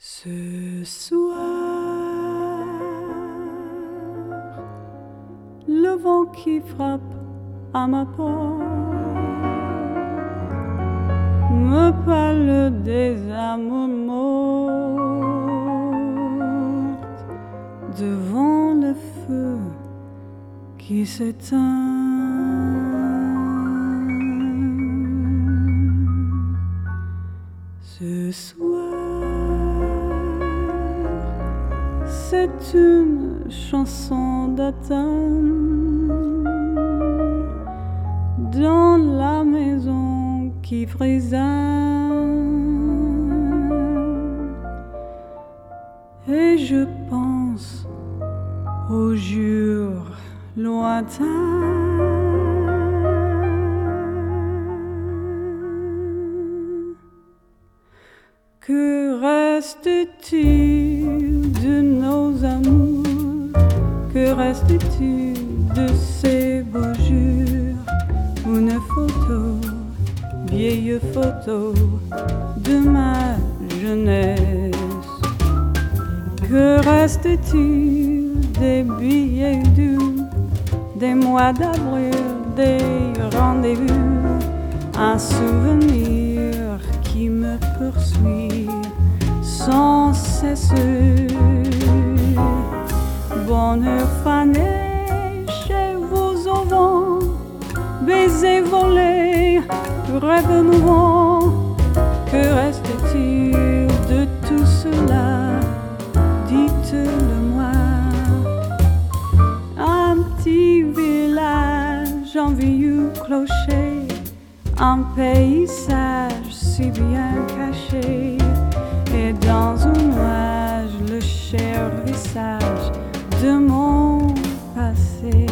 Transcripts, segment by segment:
Ce soir, le vent qui frappe à ma porte me parle des amours mortes devant le feu qui s'éteint. Ce soir, c'est une chanson d'automne dans la maison qui frissonne, et je pense aux jours lointains. Que reste-t-il de nos amours? Que reste-t-il de ces beaux jours? Une photo, vieille photo de ma jeunesse. Que reste-t-il des billets doux, des mois d'avril, des rendez-vous? Un souvenir qui me poursuit sans cesse. Bonheur fané chez vous au vent, baiser volé, rêve mouvant. Que reste-t-il de tout cela? Dites-le-moi. Un petit village en vieux clocher, un paysage si bien caché, et dans un nuage le cher visage de mon passé.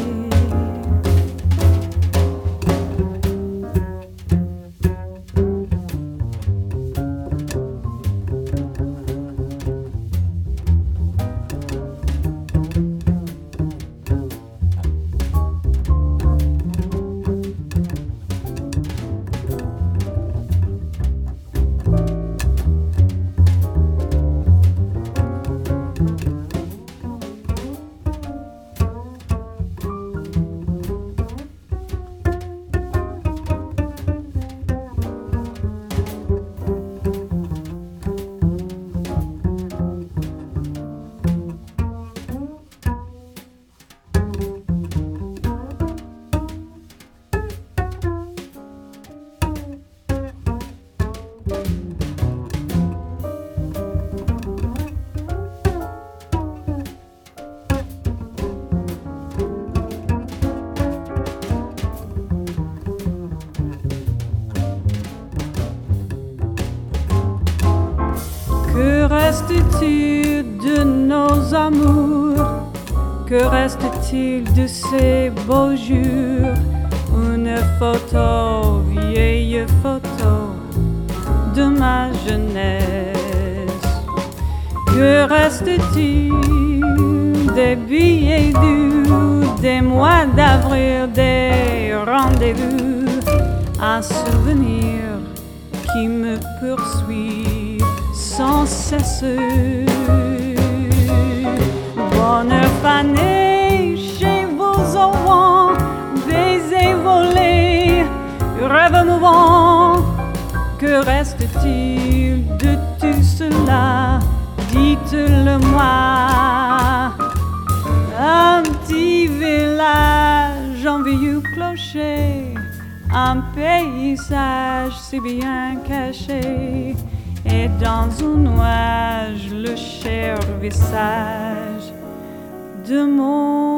Que reste-t-il de nos amours? Que reste-t-il de ces beaux jours? Une photo, vieille photo de ma jeunesse. Que reste-t-il des billets doux, des mois d'avril, des rendez-vous? Un souvenir qui me poursuit sans cesse. Bonheur fané chez vos enfants, baiser volé, rêve mouvant. Que reste-t-il de tout cela? Dites-le-moi. Un petit village en vieux clocher, un paysage si bien caché, et dans un nuage le cher visage de mon